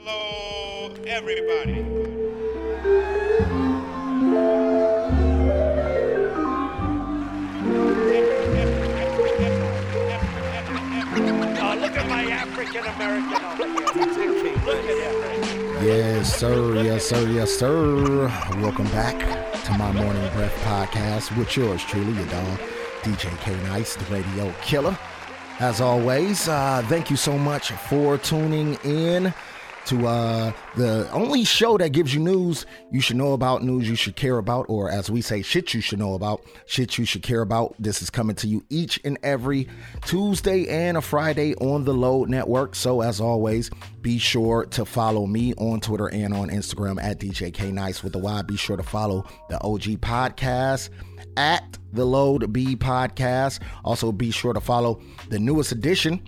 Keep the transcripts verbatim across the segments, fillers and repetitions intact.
Hello, everybody. Oh, look at my African American over here. Look at him. Yes, sir. Yes, sir. Yes, sir. Welcome back to my Morning Breath podcast with yours truly, your dog, D J K Nice, the radio killer. As always, uh, thank you so much for tuning in to uh, the only show that gives you news you should know about, news you should care about, or as we say, shit you should know about, shit you should care about. This is coming to you each and every Tuesday and a Friday on the Load Network. So as always, be sure to follow me on Twitter and on Instagram at D J K Nice with the Y. Be sure to follow the O G podcast at the Load B Podcast. Also, be sure to follow the newest addition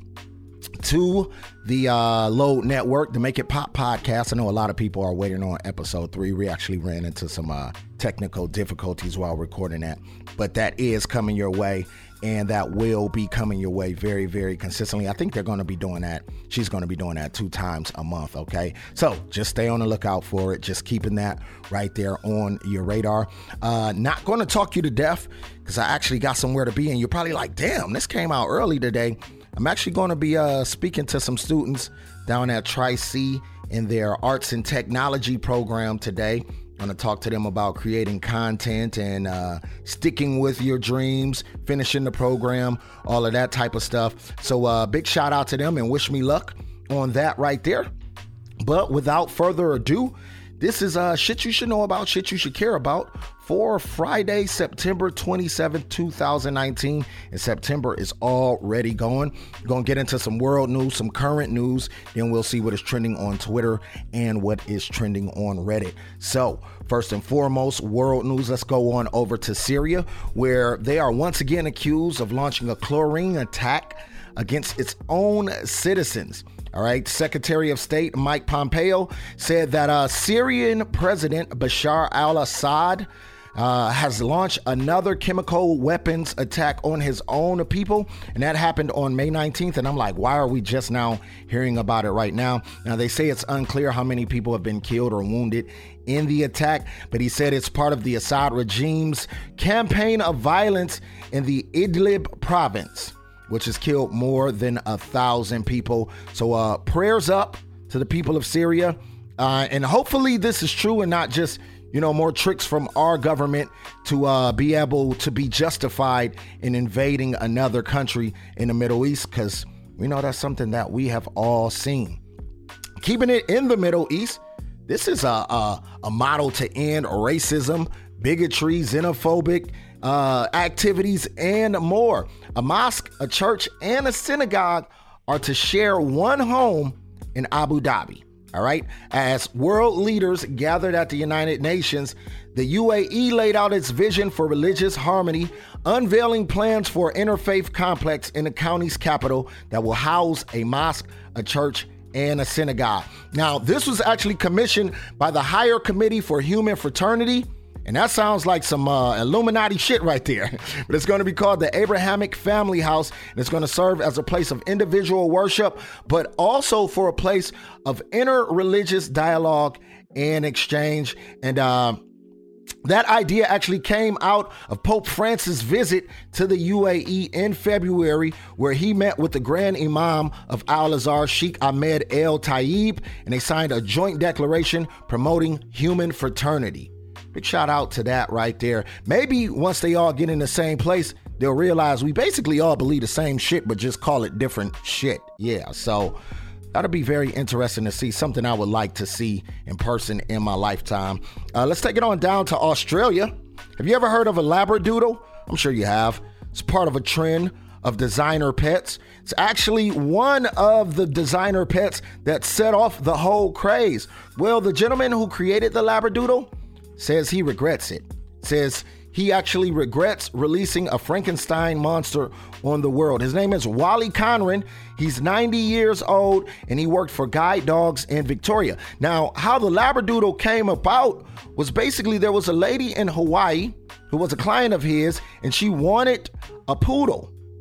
to the uh, Load Network, the Make It Pop podcast. I know a lot of people are waiting on episode three. We actually ran into some uh, technical difficulties while recording that, but that is coming your way, and that will be coming your way very, very consistently. I think they're going to be doing that. She's going to be doing that two times a month, okay? So just stay on the lookout for it. Just keeping that right there on your radar. Uh, not going to talk you to death because I actually got somewhere to be, and you're probably like, damn, this came out early today. I'm actually going to be uh, speaking to some students down at Tri-C in their arts and technology program today. I'm going to talk to them about creating content and uh, sticking with your dreams, finishing the program, all of that type of stuff. So uh, big shout out to them and wish me luck on that right there. But without further ado, this is uh, shit you should know about, shit you should care about for Friday, September twenty-seventh, twenty nineteen. And September is already going. We're going to get into some world news, some current news. Then we'll see what is trending on Twitter and what is trending on Reddit. So first and foremost, world news. Let's go on over to Syria, where they are once again accused of launching a chlorine attack against its own citizens. All right. Secretary of State Mike Pompeo said that uh, Syrian President Bashar al-Assad uh, has launched another chemical weapons attack on his own people. And that happened on May nineteenth. And I'm like, why are we just now hearing about it right now? Now, they say it's unclear how many people have been killed or wounded in the attack, but he said it's part of the Assad regime's campaign of violence in the Idlib province, which has killed more than a thousand people. So uh, prayers up to the people of Syria. Uh, and hopefully this is true and not just, you know, more tricks from our government to uh, be able to be justified in invading another country in the Middle East, because we know that's something that we have all seen. Keeping it in the Middle East, this is a, a, a model to end racism, bigotry, xenophobic uh, activities, and more. A mosque, a church, and a synagogue are to share one home in Abu Dhabi. All right. As world leaders gathered at the United Nations, the U A E laid out its vision for religious harmony, unveiling plans for an interfaith complex in the county's capital that will house a mosque, a church, and a synagogue. Now, this was actually commissioned by the Higher Committee for Human Fraternity. And that sounds like some uh, Illuminati shit right there. But it's going to be called the Abrahamic Family House. And it's going to serve as a place of individual worship, but also for a place of inter-religious dialogue and exchange. And uh, that idea actually came out of Pope Francis' visit to the U A E in February, where he met with the Grand Imam of Al-Azhar, Sheikh Ahmed El Tayeb, and they signed a joint declaration promoting human fraternity. Big shout out to that right there. Maybe once they all get in the same place, they'll realize we basically all believe the same shit, but just call it different shit. Yeah, so that'll be very interesting to see, something I would like to see in person in my lifetime. Uh, let's take it on down to Australia. Have you ever heard of a Labradoodle? I'm sure you have. It's part of a trend of designer pets. It's actually one of the designer pets that set off the whole craze. Well, the gentleman who created the Labradoodle says he regrets it. Says he actually regrets releasing a Frankenstein monster on the world. His name is Wally Conran. He's ninety years old, and he worked for Guide Dogs in Victoria. Now, how the Labradoodle came about was basically there was a lady in Hawaii who was a client of his, and she wanted a poodle.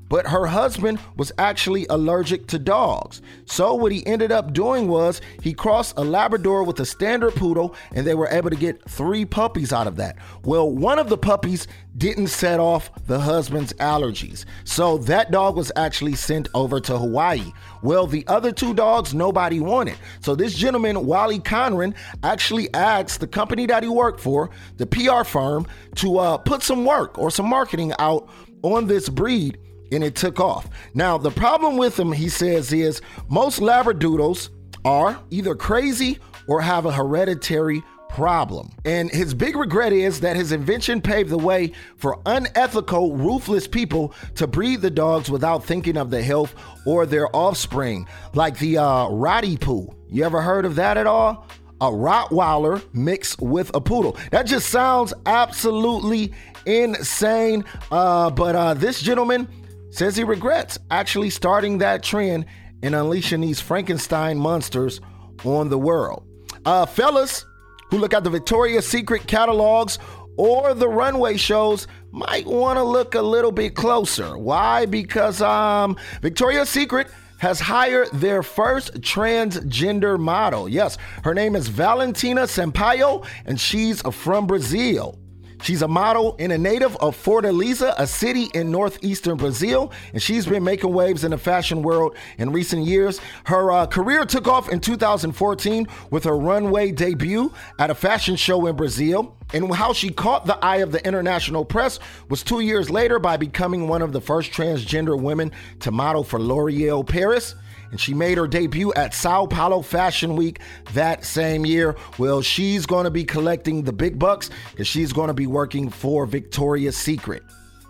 but her husband was actually allergic to dogs. So what he ended up doing was he crossed a Labrador with a standard poodle, and they were able to get three puppies out of that. Well, one of the puppies didn't set off the husband's allergies, so that dog was actually sent over to Hawaii. Well, the other two dogs nobody wanted. So this gentleman, Wally Conran, actually asked the company that he worked for, the P R firm, to uh, put some work or some marketing out on this breed, and it took off. Now, the problem with him, he says, is most Labradoodles are either crazy or have a hereditary problem. And his big regret is that his invention paved the way for unethical, ruthless people to breed the dogs without thinking of the health or their offspring, like the uh, Rottipoo. You ever heard of that at all? A Rottweiler mixed with a poodle. That just sounds absolutely insane. Uh, but uh, this gentleman says he regrets actually starting that trend and unleashing these Frankenstein monsters on the world. Uh, fellas who look at the Victoria's Secret catalogs or the runway shows might want to look a little bit closer. Why? Because um, Victoria's Secret has hired their first transgender model. Yes, her name is Valentina Sampaio, and she's from Brazil. She's a model and a native of Fortaleza, a city in northeastern Brazil, and she's been making waves in the fashion world in recent years. Her uh, career took off in two thousand fourteen with her runway debut at a fashion show in Brazil. And how she caught the eye of the international press was two years later by becoming one of the first transgender women to model for L'Oreal Paris. And she made her debut at Sao Paulo Fashion Week that same year. Well, she's going to be collecting the big bucks because she's going to be working for Victoria's Secret.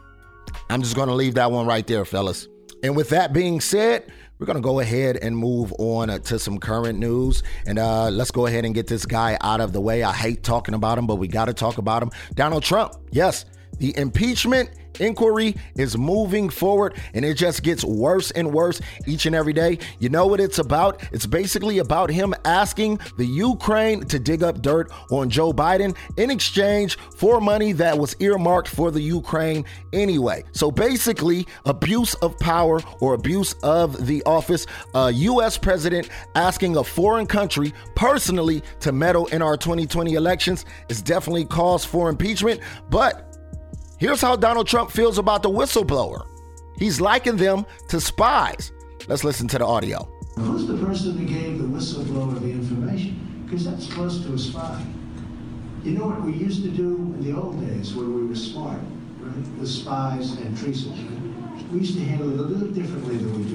I'm just going to leave that one right there, fellas. And with that being said, we're going to go ahead and move on uh, to some current news. And uh, let's go ahead and get this guy out of the way. I hate talking about him, but we got to talk about him. Donald Trump. Yes, the impeachment inquiry is moving forward, and it just gets worse and worse each and every day. You know what it's about? It's basically about him asking the Ukraine to dig up dirt on Joe Biden in exchange for money that was earmarked for the Ukraine anyway. So basically, abuse of power or abuse of the office. A U S president asking a foreign country personally to meddle in our twenty twenty elections is definitely cause for impeachment. But here's how Donald Trump feels about the whistleblower. He's likened them to spies. Let's listen to the audio. Who's the person who gave the whistleblower the information? Because that's close to a spy. You know what we used to do in the old days when we were smart, right? The spies and treason. We used to handle it a little differently than we do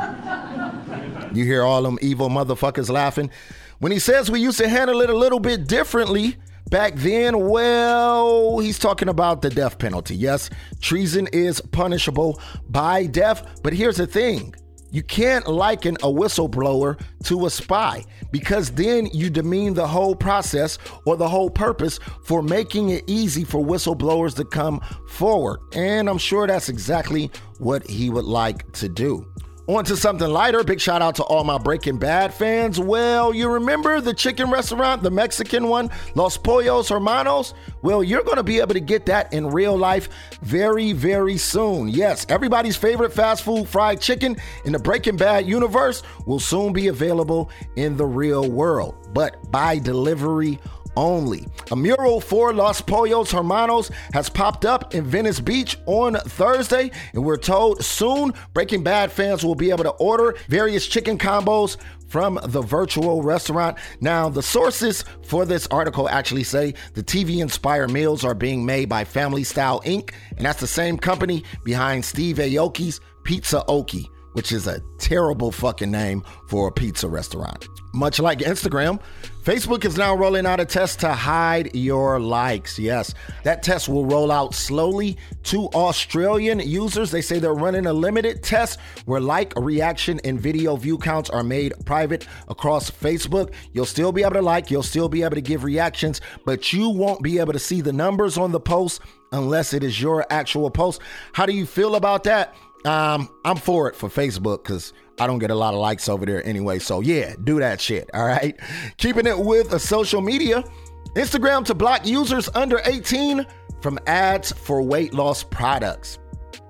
now. You hear all them evil motherfuckers laughing? When he says we used to handle it a little bit differently back then, well, he's talking about the death penalty. Yes, treason is punishable by death, but here's the thing. You can't liken a whistleblower to a spy, because then you demean the whole process or the whole purpose for making it easy for whistleblowers to come forward. And I'm sure that's exactly what he would like to do. On to something lighter. Big shout out to all my Breaking Bad fans. Well, you remember the chicken restaurant, the Mexican one, Los Pollos Hermanos? Well, you're going to be able to get that in real life very, very soon. Yes, everybody's favorite fast food fried chicken in the Breaking Bad universe will soon be available in the real world, but by delivery only. A mural for Los Pollos Hermanos has popped up in Venice Beach on Thursday, and we're told soon Breaking Bad fans will be able to order various chicken combos from the virtual restaurant. Now, the sources for this article actually say the T V-inspired meals are being made by Family Style Incorporated, and that's the same company behind Steve Aoki's Pizzaoki, which is a terrible fucking name for a pizza restaurant. Much like Instagram, Facebook is now rolling out a test to hide your likes. Yes, that test will roll out slowly to Australian users. They say they're running a limited test where like, reaction, and video view counts are made private across Facebook. You'll still be able to like, you'll still be able to give reactions, but you won't be able to see the numbers on the post unless it is your actual post. How do you feel about that? Um, I'm for it for Facebook because I don't get a lot of likes over there anyway. So yeah, do that shit. All right. Keeping it with a social media, Instagram to block users under eighteen from ads for weight loss products.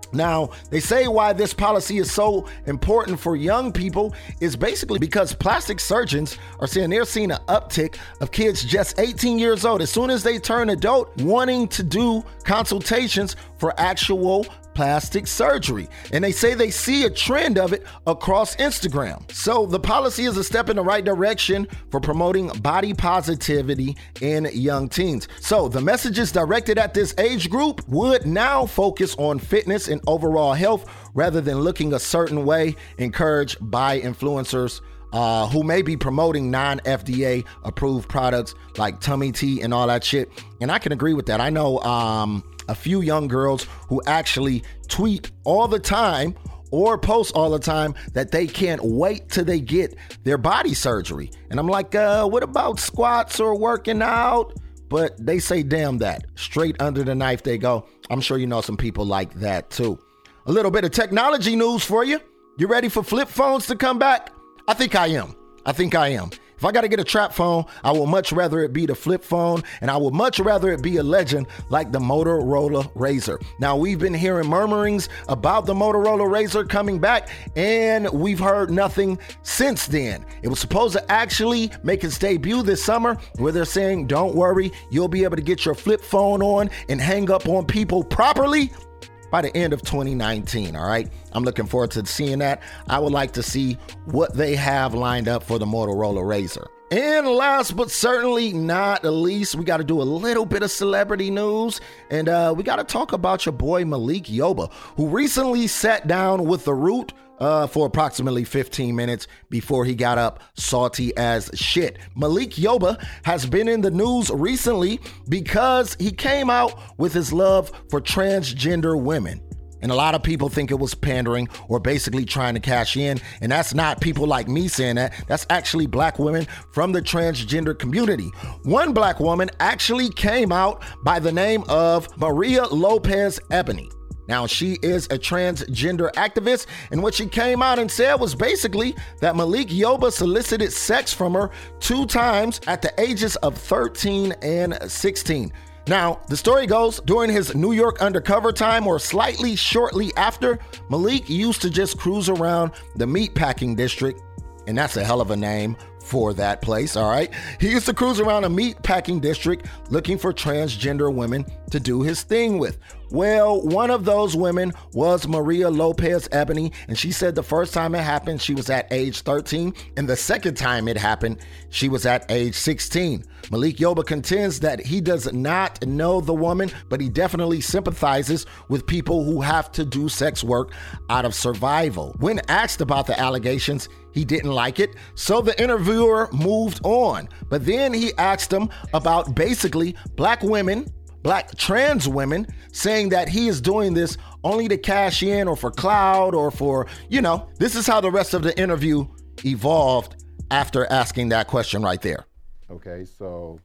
Now, they say why this policy is so important for young people is basically because plastic surgeons are saying they're seeing an uptick of kids just eighteen years old, as soon as they turn adult, wanting to do consultations for actual plastic surgery. And they say they see a trend of it across Instagram. So the policy is a step in the right direction for promoting body positivity in young teens. So the messages directed at this age group would now focus on fitness and overall health rather than looking a certain way, encouraged by influencers Uh, who may be promoting non-F D A approved products like tummy tea and all that shit. And I can agree with that. I know um, a few young girls who actually tweet all the time or post all the time that they can't wait till they get their body surgery. And I'm like, uh, what about squats or working out? But they say, damn that. Straight under the knife they go. I'm sure you know some people like that too. A little bit of technology news for you. You ready for flip phones to come back? I think I am. I think I am. If I got to get a trap phone, I would much rather it be the flip phone, and I would much rather it be a legend like the Motorola Razr. Now, we've been hearing murmurings about the Motorola Razr coming back, and we've heard nothing since then. It was supposed to actually make its debut this summer, where they're saying, don't worry, you'll be able to get your flip phone on and hang up on people properly by the end of twenty nineteen, all right? I'm looking forward to seeing that. I would like to see what they have lined up for the Motorola Razr. And last but certainly not least, we got to do a little bit of celebrity news. And uh, we got to talk about your boy Malik Yoba, who recently sat down with The Root Uh, for approximately fifteen minutes before he got up salty as shit. Malik Yoba has been in the news recently because he came out with his love for transgender women. And a lot of people think it was pandering or basically trying to cash in. And that's not people like me saying that. That's actually black women from the transgender community. One black woman actually came out by the name of Maria Lopez Ebony. Now, she is a transgender activist, and what she came out and said was basically that Malik Yoba solicited sex from her two times at the ages of thirteen and sixteen. Now, the story goes, during his New York undercover time, or slightly shortly after, Malik used to just cruise around the meatpacking district, and that's a hell of a name for that place, all right? He used to cruise around a meatpacking district looking for transgender women to do his thing with. Well, one of those women was Maria Lopez Ebony, and she said the first time it happened, she was at age thirteen, and the second time it happened, she was at age sixteen. Malik Yoba contends that he does not know the woman, but he definitely sympathizes with people who have to do sex work out of survival. When asked about the allegations, he didn't like it, so the interviewer moved on. But then he asked him about basically black women, black trans women, saying that he is doing this only to cash in or for clout or for, you know, this is how the rest of the interview evolved after asking that question right there. Okay, so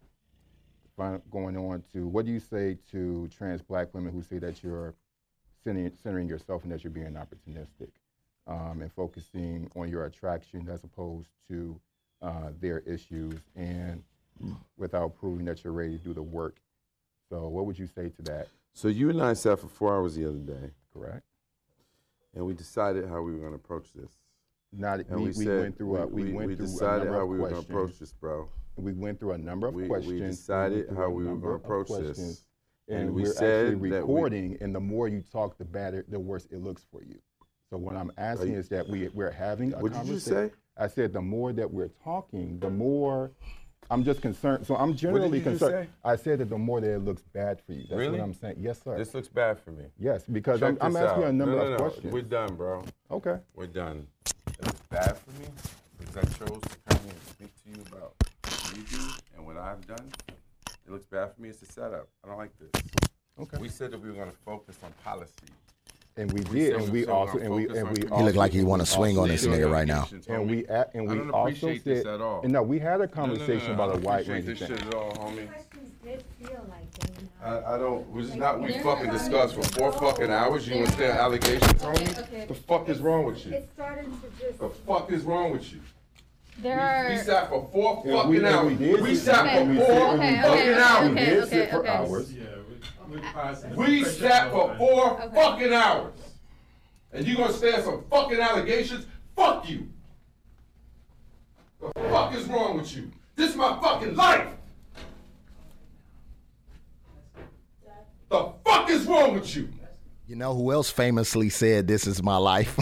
going on to, what do you say to trans black women who say that you're centering, centering yourself and that you're being opportunistic um, and focusing on your attraction as opposed to uh, their issues and without proving that you're ready to do the work? So what would you say to that? So you and I sat for four hours the other day. Correct. And we decided how we were going to approach this. Not, and we, we, we said, went through a, we, we, went we through decided a number how of we were going questions. to approach this, bro. We went through a number of we, questions. We decided we how we were going to approach this. And, and we we're said actually that recording, we, and the more you talk, the better, the worse it looks for you. So what I'm asking you, is that we, we're having a what conversation. What did you say? I said the more that we're talking, the more I'm just concerned. So I'm generally what did you concerned. Say? I said that the more that it looks bad for you. That's really? what I'm saying. Yes, sir. This looks bad for me. Yes, because I'm, I'm asking you a number no, no, of no. questions. We're done, bro. Okay. We're done. It looks bad for me because I chose to come here and speak to you about what you do and what I've done. It looks bad for me. It's a setup. I don't like this. Okay. We said that we were going to focus on policy. And we, we did, and we also, and we, and we. He looked like he want to swing on this nigga right now. And we, at, and we I don't also appreciate said, this at all. and no, we had a conversation no, no, no, about a wide range range of thing. Shit at all, homie. Did feel like they, you know, I, I don't. This is not what we They're fucking not discussed for four gonna fucking go. hours. You They're understand not- allegations, Okay, homie? okay. The fuck is wrong with you? It's starting to just. The fuck is wrong with you? There We, we are. sat for four Yeah, fucking we- and hours. we did We sit- sat Okay, for four okay, fucking okay, hours. We okay, did okay, sit for okay. hours. We sat for four Okay. fucking hours. And you gonna stand some fucking allegations? Fuck you. The fuck is wrong with you? This is my fucking life. The fuck is wrong with you? You know who else famously said, "This is my life"?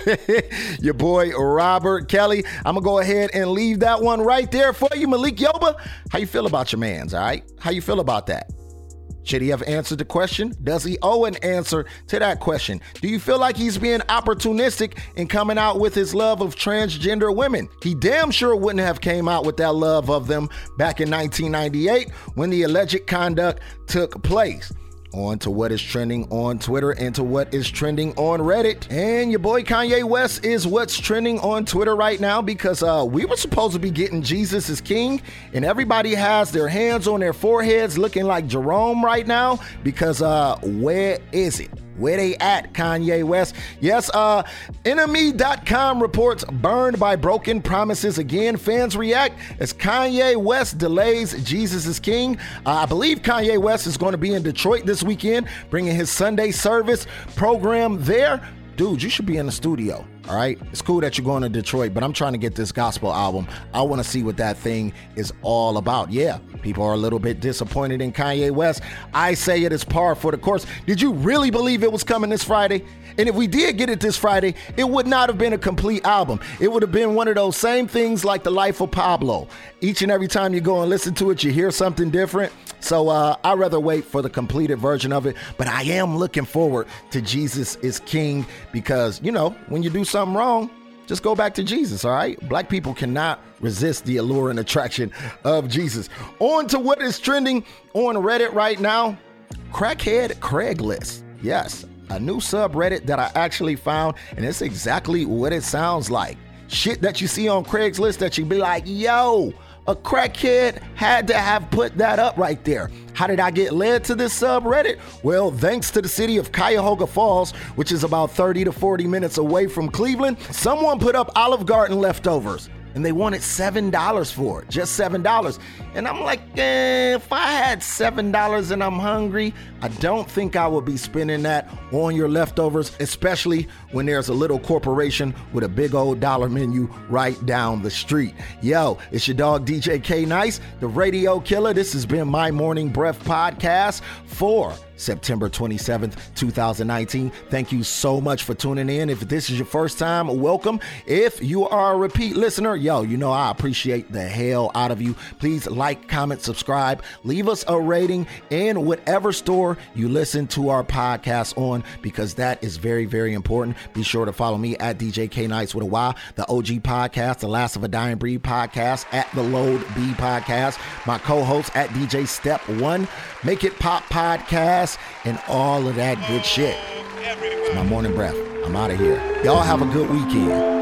Your boy, Robert Kelly. I'm going to go ahead and leave that one right there for you. Malik Yoba, how you feel about your mans, all right? How you feel about that? Should he have answered the question? Does he owe an answer to that question? Do you feel like he's being opportunistic in coming out with his love of transgender women? He damn sure wouldn't have came out with that love of them back in nineteen ninety-eight when the alleged conduct took place. On to what is trending on Twitter and to what is trending on Reddit. And your boy Kanye West is what's trending on Twitter right now because uh, we were supposed to be getting Jesus is King, and everybody has their hands on their foreheads looking like Jerome right now because uh, where is it? Where they at, Kanye West? Yes, uh, enemy dot com reports burned by broken promises again. Fans react as Kanye West delays Jesus is King. Uh, I believe Kanye West is going to be in Detroit this weekend, bringing his Sunday service program there. Dude, you should be in the studio, all right? It's cool that you're going to Detroit, but I'm trying to get this gospel album. I want to see what that thing is all about. Yeah, people are a little bit disappointed in Kanye West. I say it is par for the course. Did you really believe it was coming this Friday? And if we did get it this Friday, it would not have been a complete album. It would have been one of those same things like The Life of Pablo. Each and every time you go and listen to it, you hear something different. So uh, I'd rather wait for the completed version of it. But I am looking forward to Jesus is King because, you know, when you do something wrong, just go back to Jesus, all right? Black people cannot resist the allure and attraction of Jesus. On to what is trending on Reddit right now. Crackhead Craigslist. Yes, a new subreddit that I actually found, and it's exactly what it sounds like. Shit that you see on Craigslist that you be like, yo, a crackhead had to have put that up right there. How did I get led to this subreddit? Well, thanks to the city of Cuyahoga Falls, which is about thirty to forty minutes away from Cleveland, someone put up Olive Garden leftovers. And they wanted seven dollars for it, just seven dollars. And I'm like, eh, if I had seven dollars and I'm hungry, I don't think I would be spending that on your leftovers, especially when there's a little corporation with a big old dollar menu right down the street. Yo, it's your dog D J K Nice, the radio killer. This has been my Morning Breath podcast for September twenty-seventh, twenty nineteen. Thank you so much for tuning in. If this is your first time, welcome. If you are a repeat listener, yo, you know I appreciate the hell out of you. Please like, comment, subscribe, leave us a rating in whatever store you listen to our podcast on, because that is very, very important. Be sure to follow me at D J K Nights with a Y, the O G podcast, the Last of a Dying Breed podcast, at the Load B podcast, my co-host at D J Step One, Make It Pop podcast, and all of that good shit. It's my morning breath. I'm out of here. Y'all have a good weekend.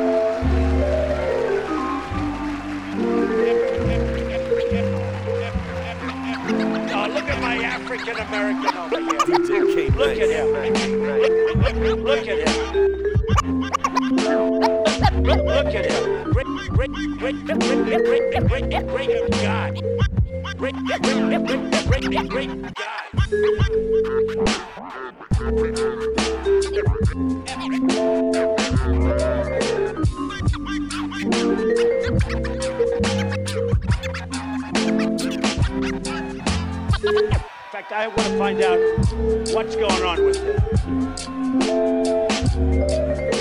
Oh, look at my African American over here. Look at him. Look at him. Look at him. Great, great, great, great, great, great, great, great God. Great, great, great, great, great God. In fact, I want to find out what's going on with him.